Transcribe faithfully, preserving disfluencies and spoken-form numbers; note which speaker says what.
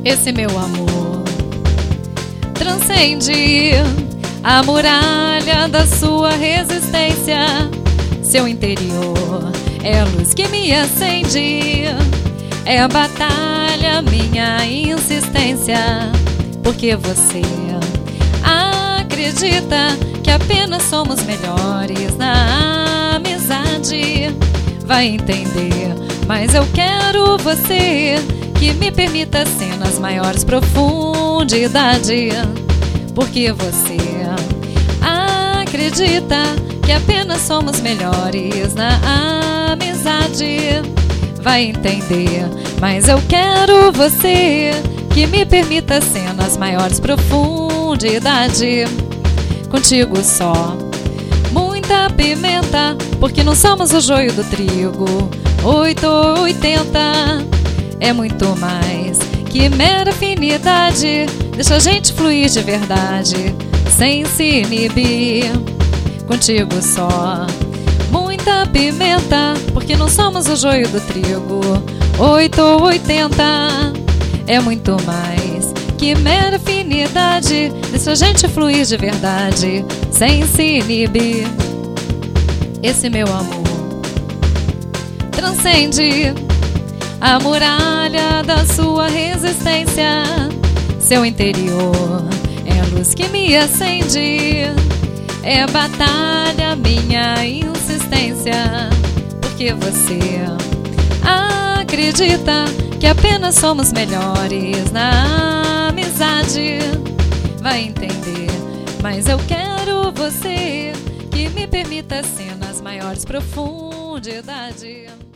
Speaker 1: Esse meu amor transcende a muralha da sua resistência. Seu interior é a luz que me acende, é a batalha, minha insistência. Porque você acredita que apenas somos melhores na amizade. Vai entender, mas eu quero você que me permita cenas maiores profundidade. Porque você acredita que apenas somos melhores na amizade. Vai entender, mas eu quero você que me permita cenas maiores profundidade. Contigo só muita pimenta, porque não somos o joio do trigo. Oito ou oitenta é muito mais que mera afinidade. Deixa a gente fluir de verdade, sem se inibir. Contigo só muita pimenta, porque não somos o joio do trigo. Oito ou oitenta é muito mais que mera afinidade. Deixa a gente fluir de verdade, sem se inibir. Esse meu amor transcende a muralha da sua resistência. Seu interior é a luz que me acende, é a batalha, minha insistência. Porque você acredita que apenas somos melhores na amizade. Vai entender, mas eu quero você que me permita cenas maiores profundidade.